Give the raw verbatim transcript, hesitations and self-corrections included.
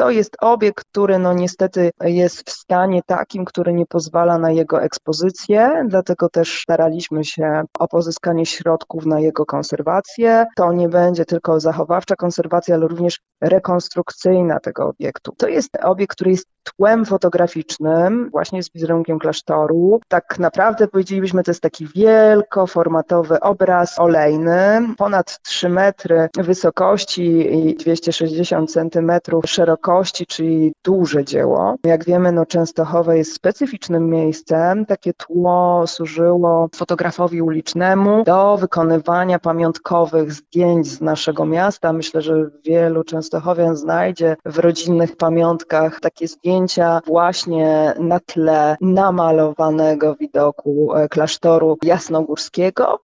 to jest obiekt, który no niestety jest w stanie takim, który nie pozwala na jego ekspozycję, dlatego też staraliśmy się o pozyskanie środków na jego konserwację. To nie będzie tylko zachowawcza konserwacja, ale również rekonstrukcyjna tego obiektu. To jest obiekt, który jest tłem fotograficznym, właśnie z wizerunkiem klasztoru. Tak naprawdę powiedzielibyśmy, to jest taki wielkoformatowy obraz olejny, ponad trzy metry wysokości i dwieście sześćdziesiąt centymetrów szerokości, czyli duże dzieło. Jak wiemy, no Częstochowa jest specyficznym miejscem. Takie tło służyło fotografowi ulicznemu do wykonywania pamiątkowych zdjęć z naszego miasta. Myślę, że wielu częstochowian znajdzie w rodzinnych pamiątkach takie zdjęcia właśnie na tle namalowanego widoku klasztoru jasnogórskiego.